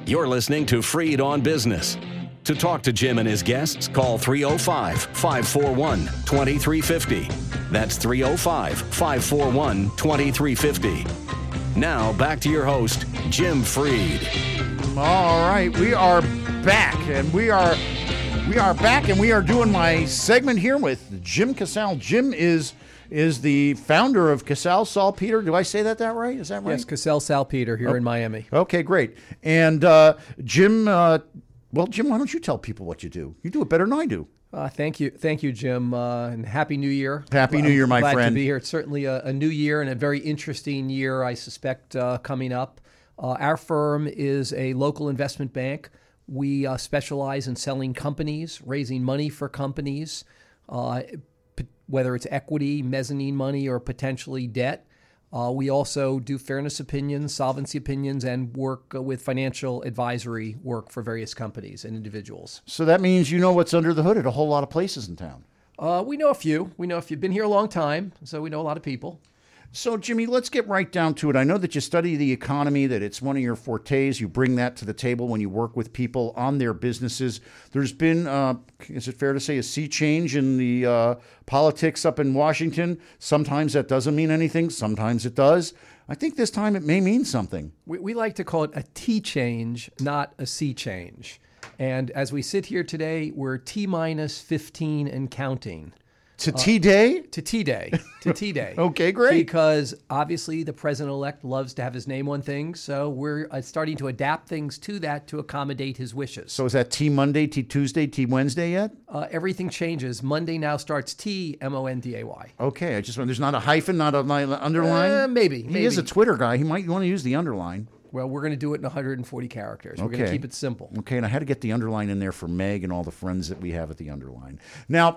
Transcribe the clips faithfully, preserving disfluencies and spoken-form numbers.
You're listening to Freed on Business. To talk to Jim and his guests, call three oh five, five four one, two three five oh. That's three oh five, five four one, two three five oh. Now, back to your host, Jim Freed. All right, we are back, and we are we are back, and we are doing my segment here with Jim Casale. Jim is is the founder of Casale Salpeter. Do I say that that right? Is that right? Yes, Casale Salpeter here oh. in Miami. Okay, great. And uh, Jim, uh, well, Jim, why don't you tell people what you do? You do it better than I do. Uh, thank you, thank you, Jim, uh, and Happy New Year. Happy New Year, my glad friend. Glad to be here. It's certainly a, a new year and a very interesting year, I suspect, uh, coming up. Uh, our firm is a local investment bank. We uh, specialize in selling companies, raising money for companies, uh, p- whether it's equity, mezzanine money, or potentially debt. Uh, we also do fairness opinions, solvency opinions, and work uh, with financial advisory work for various companies and individuals. So that means you know what's under the hood at a whole lot of places in town. Uh, we know a few. We know if you've been here a long time, so we know a lot of people. So, Jimmy, let's get right down to it. I know that you study the economy, that it's one of your fortes. You bring that to the table when you work with people on their businesses. There's been, uh, is it fair to say, a sea change in the uh, politics up in Washington? Sometimes that doesn't mean anything. Sometimes it does. I think this time it may mean something. We, we like to call it a T change, not a sea change. And as we sit here today, we're T minus fifteen and counting. To T-Day? To T-Day. To T-Day. Okay, great. Because obviously the president-elect loves to have his name on things, so we're uh, starting to adapt things to that to accommodate his wishes. So is that T-Monday, T-Tuesday, T-Wednesday yet? Uh, everything changes. Monday now starts T, M O N D A Y. Okay, I just want, there's not a hyphen, not a li- underline? Uh, maybe, He maybe. is a Twitter guy. He might want to use the underline. Well, we're going to do it in one hundred forty characters. We're Okay. going to keep it simple. Okay, and I had to get the underline in there for Meg and all the friends that we have at the underline. Now,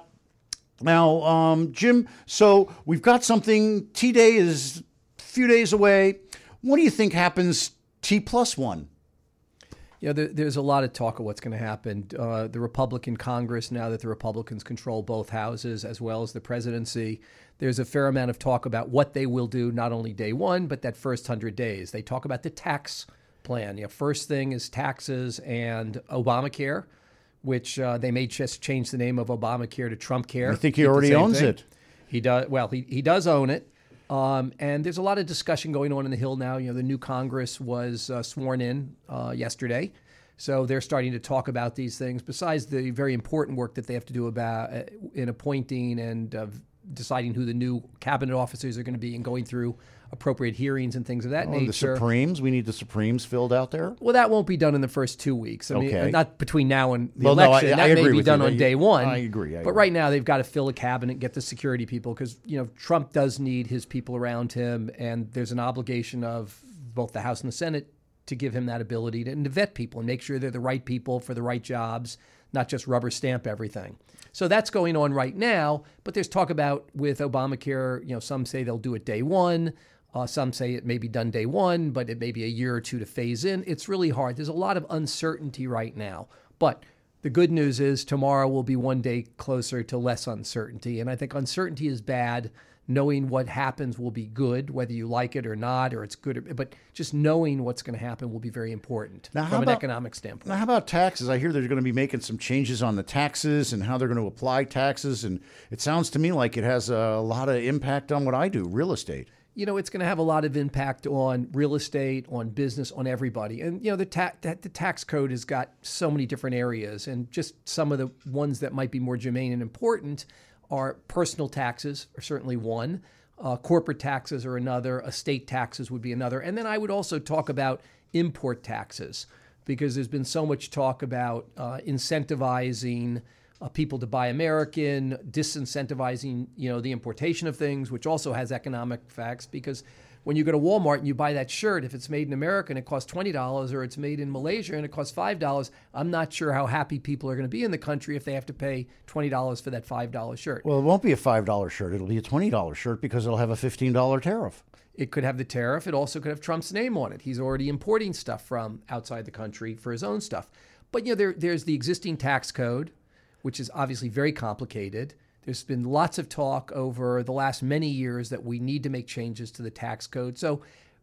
Now, um, Jim, so we've got something. T-Day is a few days away. What do you think happens T plus one? You know, there, there's a lot of talk of what's going to happen. Uh, the Republican Congress, now that the Republicans control both houses as well as the presidency, there's a fair amount of talk about what they will do, not only day one, but that first one hundred days. They talk about the tax plan. You know, first thing is taxes and Obamacare, which uh, they may just change the name of Obamacare to Trumpcare. I think he already owns thing. it. He does. Well, he, he does own it. Um, and there's a lot of discussion going on in the Hill now. You know, the new Congress was uh, sworn in uh, yesterday. So they're starting to talk about these things, besides the very important work that they have to do about uh, in appointing and uh, deciding who the new cabinet officers are going to be and going through appropriate hearings and things of that Oh, nature. the Supremes? We need the Supremes filled out there? Well, that won't be done in the first two weeks. I mean, Okay. not between now and the Well, no, election. I- I that agree may be with done you. on day one. I agree, I but agree. right now, they've got to fill a cabinet, get the security people, because you know Trump does need his people around him, and there's an obligation of both the House and the Senate to give him that ability to, and to vet people and make sure they're the right people for the right jobs, not just rubber stamp everything. So that's going on right now. But there's talk about with Obamacare. You know, some say they'll do it day one. Uh, some say it may be done day one, but it may be a year or two to phase in. It's really hard. There's a lot of uncertainty right now. But the good news is tomorrow will be one day closer to less uncertainty. And I think uncertainty is bad. Knowing what happens will be good, whether you like it or not, or it's good. Or, but just knowing what's going to happen will be very important Now, how from an about- economic standpoint. Now, how about taxes? I hear they're going to be making some changes on the taxes and how they're going to apply taxes. And it sounds to me like it has a lot of impact on what I do, real estate. You know, it's going to have a lot of impact on real estate, on business, on everybody. And, you know, the, ta- the tax code has got so many different areas. And just some of the ones that might be more germane and important are personal taxes are certainly one. Uh, corporate taxes are another. Estate taxes would be another. And then I would also talk about import taxes, because there's been so much talk about uh, incentivizing Uh, people to buy American, disincentivizing, you know, the importation of things, which also has economic effects. Because when you go to Walmart and you buy that shirt, if it's made in America and it costs twenty dollars, or it's made in Malaysia and it costs five dollars, I'm not sure how happy people are going to be in the country if they have to pay twenty dollars for that five dollar shirt. Well, it won't be a five dollar shirt. It'll be a twenty dollar shirt because it'll have a fifteen dollar tariff. It could have the tariff. It also could have Trump's name on it. He's already importing stuff from outside the country for his own stuff. But, you know, there, there's the existing tax code, which is obviously very complicated. There's been lots of talk over the last many years that we need to make changes to the tax code. So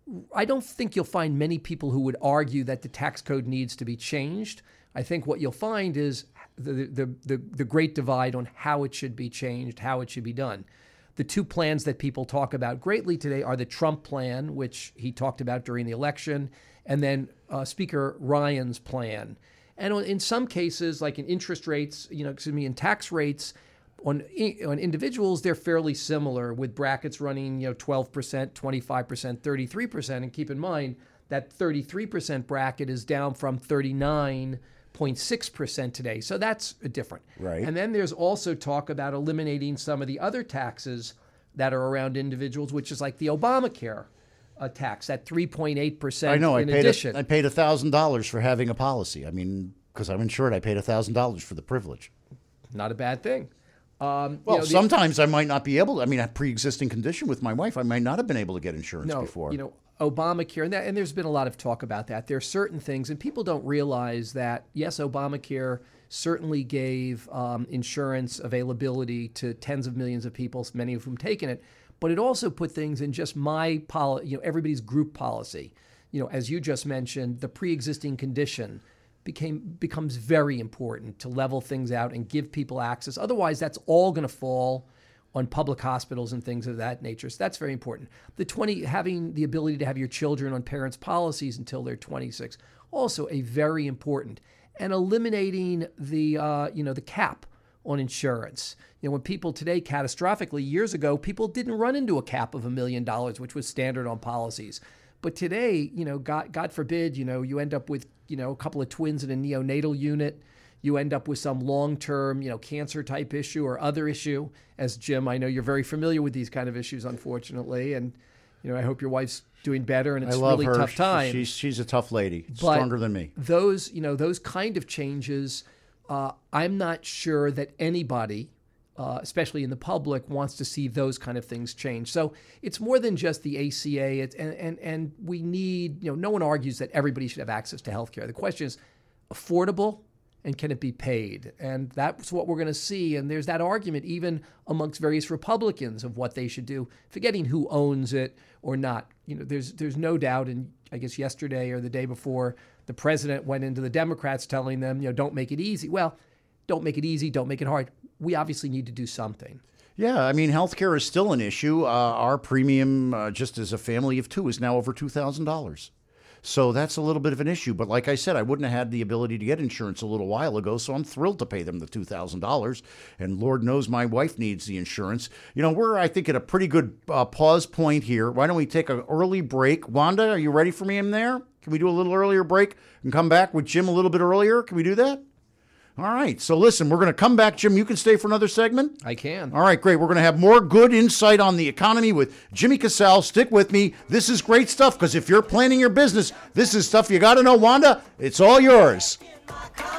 I don't think you'll find many people who would argue that the tax code needs to be changed. I think what you'll find is the, the, the, the great divide on how it should be changed, how it should be done. The two plans that people talk about greatly today are the Trump plan, which he talked about during the election, and then uh, Speaker Ryan's plan. And in some cases, like in interest rates, you know, excuse me, in tax rates, on on individuals, they're fairly similar, with brackets running, you know, twelve percent, twenty-five percent, thirty-three percent. And keep in mind that thirty-three percent bracket is down from thirty-nine point six percent today. So that's different. Right. And then there's also talk about eliminating some of the other taxes that are around individuals, which is like the Obamacare uh, tax, that three point eight percent I know. in I paid addition. A, I paid one thousand dollars for having a policy. I mean, because I'm insured, I paid one thousand dollars for the privilege. Not a bad thing. Um, Well, you know, the- sometimes I might not be able to. I mean, a pre-existing condition with my wife, I might not have been able to get insurance no, before. you know, Obamacare, and, that, and there's been a lot of talk about that. There are certain things, and people don't realize that, yes, Obamacare certainly gave um, insurance availability to tens of millions of people, many of whom taken it, but it also put things in just my policy, you know, everybody's group policy. You know, as you just mentioned, the pre-existing condition became becomes very important to level things out and give people access. Otherwise, that's all going to fall on public hospitals and things of that nature. So that's very important. The twenty having the ability to have your children on parents' policies until they're twenty-six, also a very important. And eliminating the uh, you know the cap on insurance. You know, when people today, catastrophically, years ago, people didn't run into a cap of a million dollars, which was standard on policies. But today, you know, God, God forbid, you know, you end up with, you know, a couple of twins in a neonatal unit. You end up with some long-term, you know, cancer type issue or other issue. As Jim, I know you're very familiar with these kind of issues, unfortunately. And, you know, I hope your wife's doing better, and it's I love really her. tough time. She's, she's a tough lady, But stronger than me. Those, you know, those kind of changes, uh, I'm not sure that anybody, uh, especially in the public, wants to see those kind of things change. So it's more than just the A C A. It's, and, and, and we need, you know, no one argues that everybody should have access to health care. The question is affordable, and can it be paid? And that's what we're going to see. And there's that argument even amongst various Republicans of what they should do, forgetting who owns it or not. You know, there's there's no doubt, and I guess yesterday or the day before, the president went into the Democrats telling them, you know, don't make it easy. Well, don't make it easy, don't make it hard. We obviously need to do something. Yeah, I mean, healthcare is still an issue. Uh, our premium, uh, just as a family of two, is now over two thousand dollars. So that's a little bit of an issue. But like I said, I wouldn't have had the ability to get insurance a little while ago, so I'm thrilled to pay them the two thousand dollars. And Lord knows my wife needs the insurance. You know, we're, I think, at a pretty good uh, pause point here. Why don't we take an early break? Wanda, are you ready for me in there? Can we do a little earlier break and come back with Jim a little bit earlier? Can we do that? All right. So listen, we're going to come back. Jim, you can stay for another segment? I can. All right, great. We're going to have more good insight on the economy with Jimmy Casale. Stick with me. This is great stuff, because if you're planning your business, this is stuff you got to know. Wanda, it's all yours.